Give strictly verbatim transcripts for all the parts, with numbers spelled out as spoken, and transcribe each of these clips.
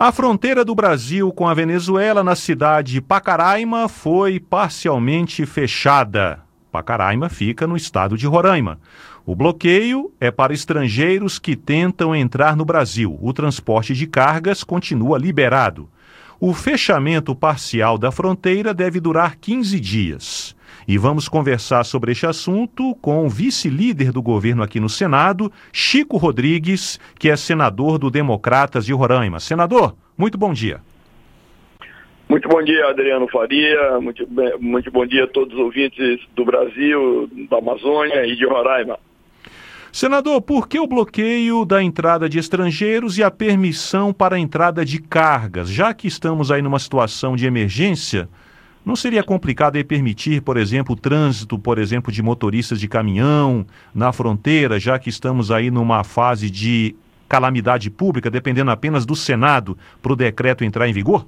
A fronteira do Brasil com a Venezuela na cidade de Pacaraima foi parcialmente fechada. Pacaraima fica no estado de Roraima. O bloqueio é para estrangeiros que tentam entrar no Brasil. O transporte de cargas continua liberado. O fechamento parcial da fronteira deve durar quinze dias. E vamos conversar sobre este assunto com o vice-líder do governo aqui no Senado, Chico Rodrigues, que é senador do Democratas de Roraima. Senador, muito bom dia. Muito bom dia, Adriano Faria. Muito, bem, muito bom dia a todos os ouvintes do Brasil, da Amazônia e de Roraima. Senador, por que o bloqueio da entrada de estrangeiros e a permissão para a entrada de cargas? Já que estamos aí numa situação de emergência, não seria complicado aí permitir, por exemplo, o trânsito, por exemplo, de motoristas de caminhão na fronteira, já que estamos aí numa fase de calamidade pública, dependendo apenas do Senado para o decreto entrar em vigor?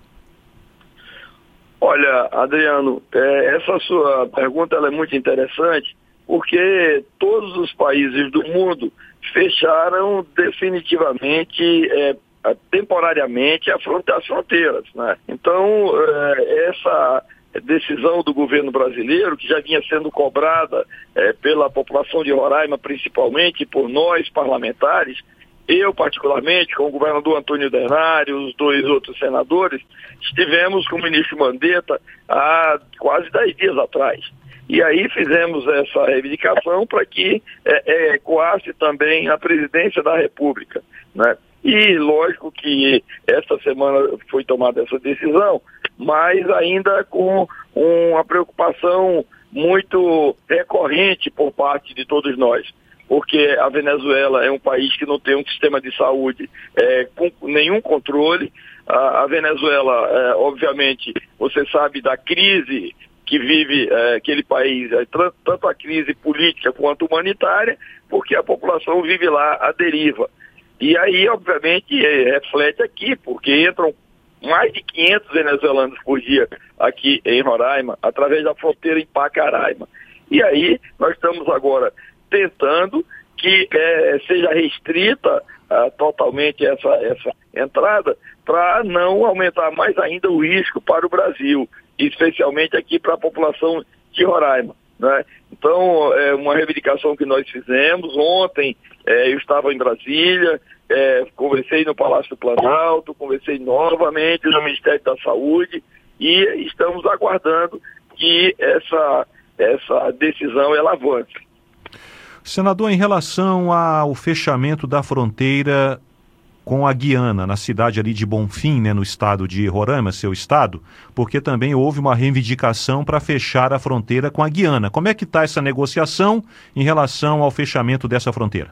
Olha, Adriano, é, essa sua pergunta ela é muito interessante, porque todos os países do mundo fecharam definitivamente, é, temporariamente, as fronteiras, né? Então, é, essa decisão do governo brasileiro, que já vinha sendo cobrada é, pela população de Roraima, principalmente por nós parlamentares, eu particularmente, com o governador Antônio Denário, os dois outros senadores, estivemos com o ministro Mandetta há quase dez dias atrás. E aí fizemos essa reivindicação para que é, é, ecoasse também a presidência da República, né? E lógico que esta semana foi tomada essa decisão, mas ainda com uma preocupação muito recorrente por parte de todos nós, porque a Venezuela é um país que não tem um sistema de saúde é, com nenhum controle. A, a Venezuela, é, obviamente, você sabe da crise que vive é, aquele país, é, tanto a crise política quanto humanitária, porque a população vive lá à deriva. E aí, obviamente, é, reflete aqui, porque entram mais de quinhentos venezuelanos por dia aqui em Roraima, através da fronteira em Pacaraima. E aí, nós estamos agora tentando que é, seja restrita uh, totalmente essa, essa entrada, para não aumentar mais ainda o risco para o Brasil, especialmente aqui para a população de Roraima, né? Então, é uma reivindicação que nós fizemos. Ontem é, eu estava em Brasília, é, conversei no Palácio do Planalto, conversei novamente no Ministério da Saúde e estamos aguardando que essa, essa decisão ela avance. Senador, em relação ao fechamento da fronteira com a Guiana, na cidade ali de Bonfim, né, no estado de Roraima, seu estado, porque também houve uma reivindicação para fechar a fronteira com a Guiana. Como é que está essa negociação em relação ao fechamento dessa fronteira?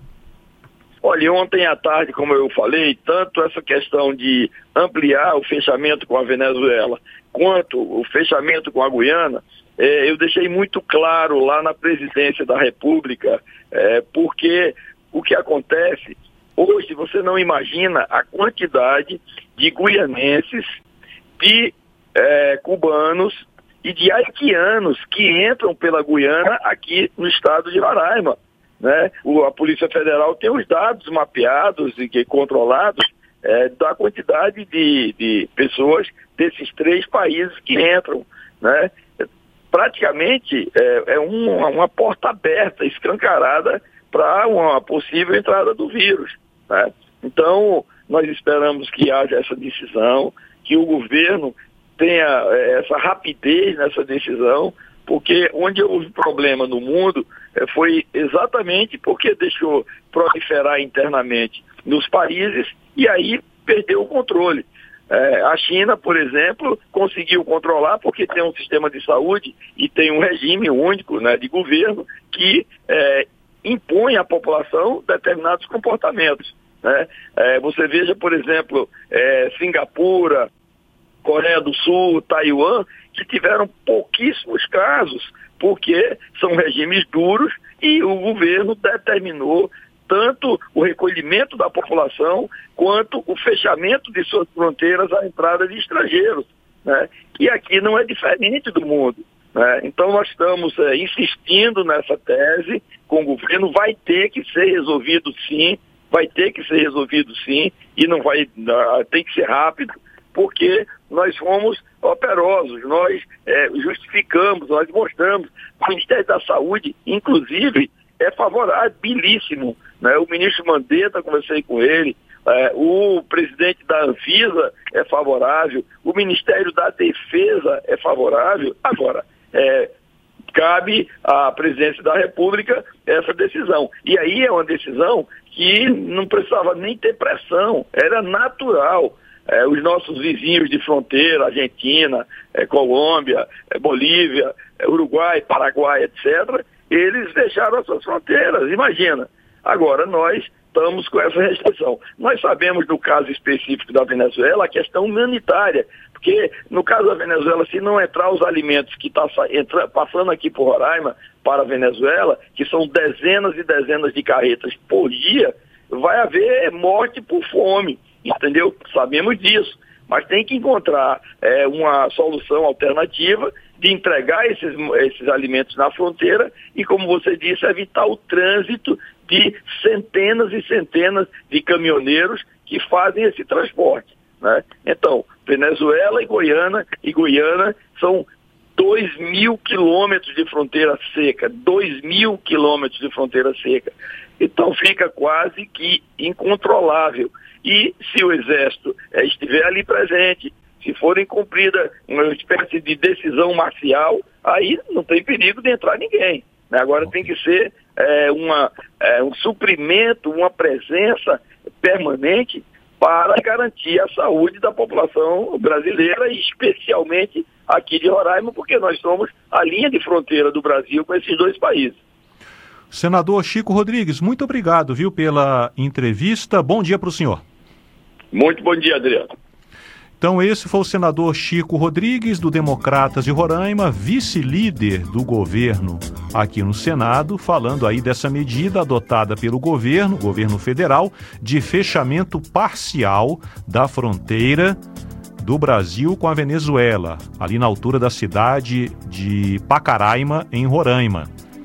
Olha, ontem à tarde, como eu falei, tanto essa questão de ampliar o fechamento com a Venezuela, quanto o fechamento com a Guiana, eh, eu deixei muito claro lá na presidência da República, eh, porque o que acontece, hoje você não imagina a quantidade de guianenses, de eh, cubanos e de haitianos que entram pela Guiana aqui no estado de Roraima, né? O, a Polícia Federal tem os dados mapeados e que, controlados é, da quantidade de, de pessoas desses três países que entram, né? Praticamente é, é uma, uma porta aberta, escancarada para uma possível entrada do vírus, né? Então, nós esperamos que haja essa decisão, que o governo tenha é, essa rapidez nessa decisão, porque onde houve problema no mundo eh, foi exatamente porque deixou proliferar internamente nos países e aí perdeu o controle. Eh, a China, por exemplo, conseguiu controlar porque tem um sistema de saúde e tem um regime único, né, de governo que eh, impõe à população determinados comportamentos, né? Eh, você veja, por exemplo, eh, Singapura, Coreia do Sul, Taiwan, que tiveram pouquíssimos casos, porque são regimes duros e o governo determinou tanto o recolhimento da população quanto o fechamento de suas fronteiras à entrada de estrangeiros, né? E aqui não é diferente do mundo, né? Então nós estamos é, insistindo nessa tese com o governo, vai ter que ser resolvido sim vai ter que ser resolvido sim, e não vai, tem que ser rápido, porque nós fomos operosos, nós é, justificamos, nós mostramos. O Ministério da Saúde, inclusive, é favorabilíssimo, né? O ministro Mandetta, conversei com ele, é, o presidente da Anvisa é favorável, o Ministério da Defesa é favorável. Agora, é, cabe à presidência da República essa decisão. E aí é uma decisão que não precisava nem ter pressão, era natural. É, os nossos vizinhos de fronteira, Argentina, é, Colômbia, é, Bolívia, é, Uruguai, Paraguai, etcétera, eles fecharam as suas fronteiras, imagina. Agora nós estamos com essa restrição. Nós sabemos do caso específico da Venezuela a questão humanitária, porque no caso da Venezuela, se não entrar os alimentos que estão tá passando aqui por Roraima para a Venezuela, que são dezenas e dezenas de carretas por dia, vai haver morte por fome, entendeu? Sabemos disso, mas tem que encontrar é, uma solução alternativa de entregar esses, esses alimentos na fronteira e, como você disse, evitar o trânsito de centenas e centenas de caminhoneiros que fazem esse transporte, né? Então, Venezuela e Goiânia, e Goiânia são dois mil quilômetros de fronteira seca, dois mil quilômetros de fronteira seca. Então fica quase que incontrolável. E se o Exército é, estiver ali presente, se forem cumprida uma espécie de decisão marcial, aí não tem perigo de entrar ninguém, né? Agora tem que ser é, uma, é, um suprimento, uma presença permanente para garantir a saúde da população brasileira e especialmente aqui de Roraima, porque nós somos a linha de fronteira do Brasil com esses dois países. Senador Chico Rodrigues, muito obrigado, viu, pela entrevista. Bom dia para o senhor. Muito bom dia, Adriano. Então esse foi o senador Chico Rodrigues, do Democratas de Roraima, vice-líder do governo aqui no Senado, falando aí dessa medida adotada pelo governo, governo federal, de fechamento parcial da fronteira do Brasil com a Venezuela, ali na altura da cidade de Pacaraima, em Roraima.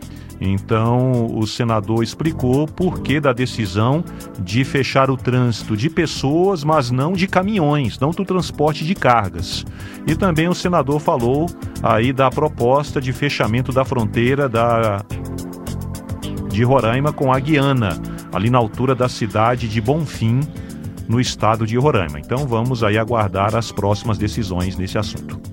Então, o senador explicou por que da decisão de fechar o trânsito de pessoas, mas não de caminhões, não do transporte de cargas. E também o senador falou aí da proposta de fechamento da fronteira da, de Roraima com a Guiana, ali na altura da cidade de Bonfim, no estado de Roraima. Então, vamos aí aguardar as próximas decisões nesse assunto.